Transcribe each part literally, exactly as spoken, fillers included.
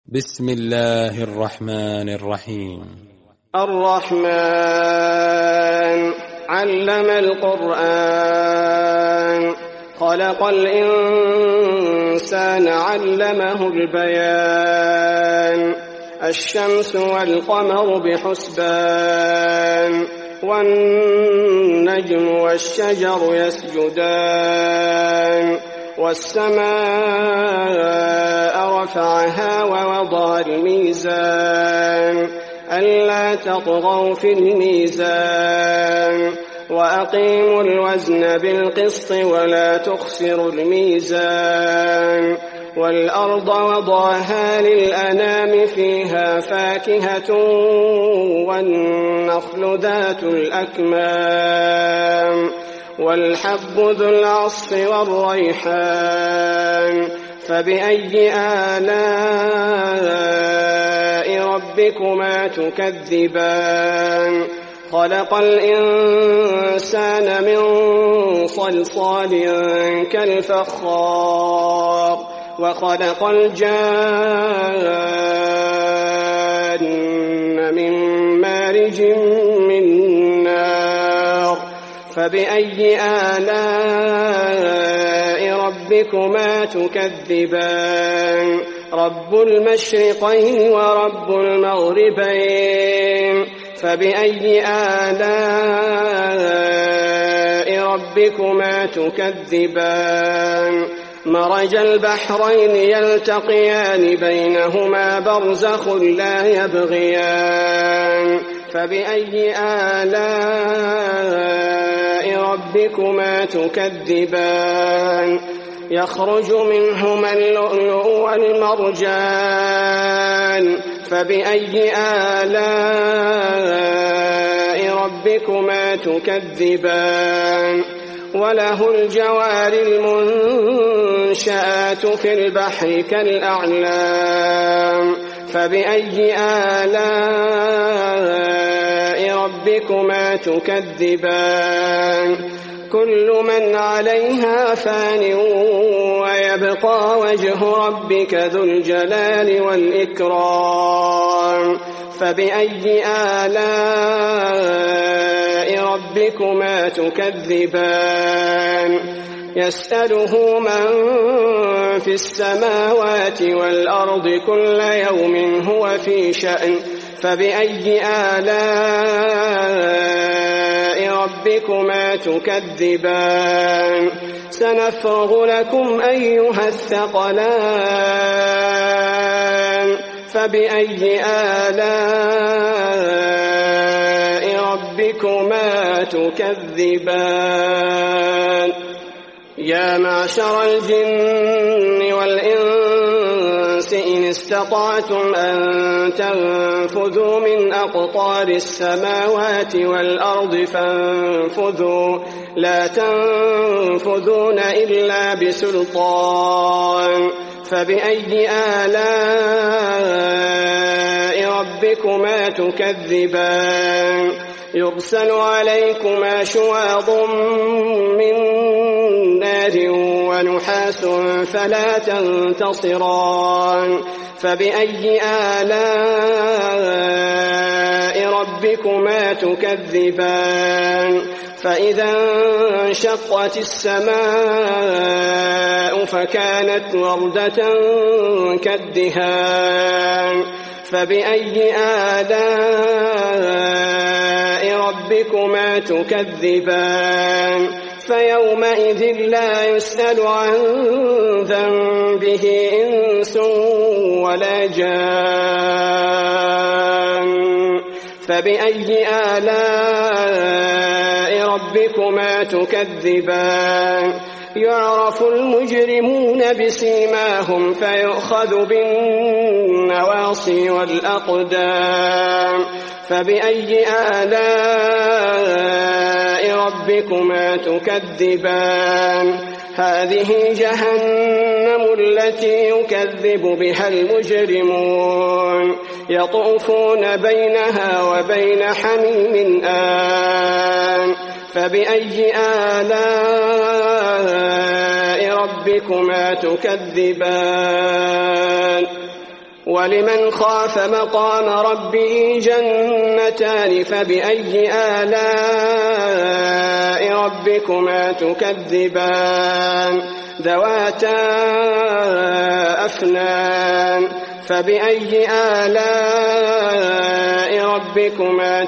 بسم الله الرحمن الرحيم. الرحمن علم القرآن خلق الإنسان علمه البيان الشمس والقمر بحسبان والنجم والشجر يسجدان والسماء رفعها ووضع الميزان ألا تطغوا في الميزان وأقيموا الوزن بالقسط ولا تخسروا الميزان والأرض وضعها للأنام فيها فاكهة والنخل ذات الأكمام والحب ذو العصف والريحان فبأي آلاء ربكما تكذبان خلق الإنسان من صلصال كالفخار وخلق الجان من مارج من نار فبأي آلاء ربكما تكذبان رب المشرقين ورب المغربين فبأي آلاء ربكما تكذبان مرج البحرين يلتقيان بينهما برزخ لا يبغيان فبأي آلاء ربكما تكذبان يخرج منهما اللؤلؤ والمرجان فبأي آلاء ربكما تكذبان وله الجوار المنشآت في البحر كالأعلام فبأي آلاء ربكما تكذبان كل من عليها فان ويبقى وجه ربك ذو الجلال والإكرام فبأي آلاء ربكما تكذبان يسأله من في السماوات والأرض كل يوم هو في شأن فبأي آلاء ربكما تكذبان سنفرغ لكم أيها الثقلان فبأي آلاء ربكما تكذبان يا معشر الجن والإنس إن استطعتم أن تنفذوا من أقطار السماوات والأرض فانفذوا لا تنفذون إلا بسلطان فبأي آلاء ربكما تكذبان يرسل عليكما شواظ من نار ونحاس فلا تنتصران فبأي آلاء ربكما تكذبان فإذا انشقت السماء فكانت وردة كالدهان فبأي آلاء ربكما تكذبان فيومئذ لا يسأل عن ذنبه إنس ولا جان فبأي آلاء ربكما تكذبان يعرف المجرمون بسيماهم فيؤخذ بالنواصي والأقدام فبأي آلاء ربكما تكذبان هذه جهنم التي يكذب بها المجرمون يطوفون بينها وبين حميم آن فبأي آلاء ربكما تكذبان ولمن خاف مقام ربه جنتان فبأي آلاء ربكما تكذبان ذواتا أفنان فبأي آلاء ربكما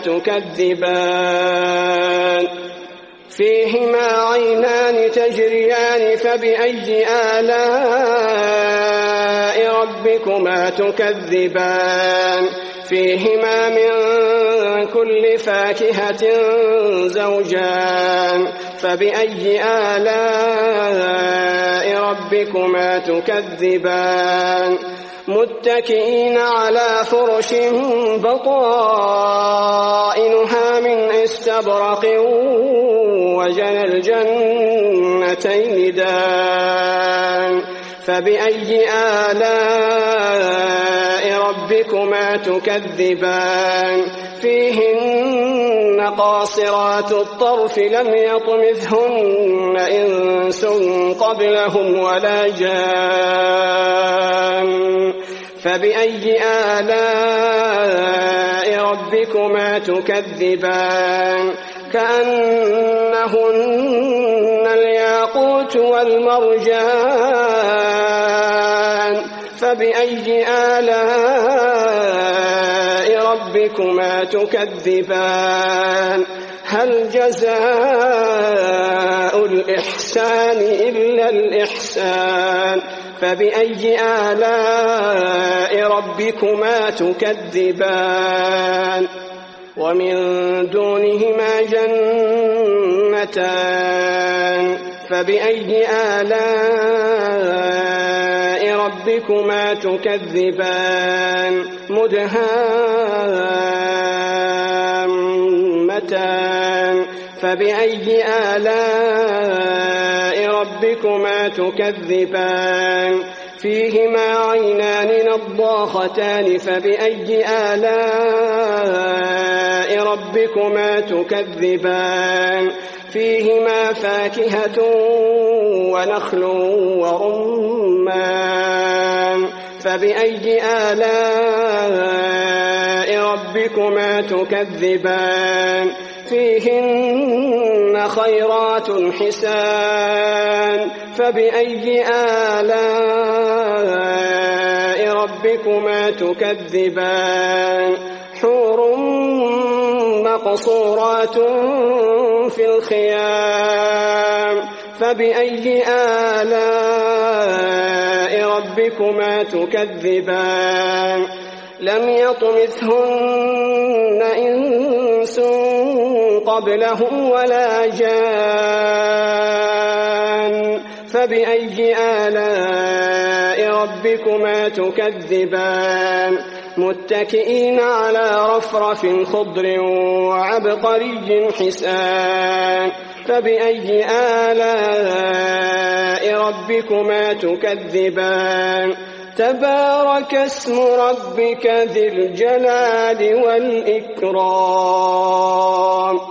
تكذبان فيهما عينان تجريان فبأي آلاء ربكما تكذبان فيهما من كل فاكهة زوجان فبأي آلاء ربكما تكذبان متكئين على فرش بطائنها من استبرق وجنى الجنتين دان فبأي آلاء ربكما تكذبان فيهن قاصرات الطرف لم يطمثهن إنس قبلهم ولا جان فبأي آلاء ربكما تكذبان كأنهن الياقوت والمرجان فبأي آلاء ربكما تكذبان هل جزاء الإحسان إلا الإحسان فبأي آلاء ربكما تكذبان ومن دونهما جنتان فبأي آلاء ربكما تكذبان مدهامتان فبأي آلاء ربكما تكذبان فيهما عينان نضاختان فبأي آلاء ربكما تكذبان فيهما فاكهة ونخل ورمان فبأي آلاء ربكما تكذبان فيهن خيرات حسان فبأي آلاء ربكما تكذبان حور مقصورات في الخيام فبأي آلاء ربكما تكذبان لم يطمثهن إنس قبلهم ولا جان فبأي آلاء ربكما تكذبان متكئين على رفرف خضر وعبقري حسان فبأي آلاء ربكما تكذبان تبارك اسم ربك ذي الجلال والإكرام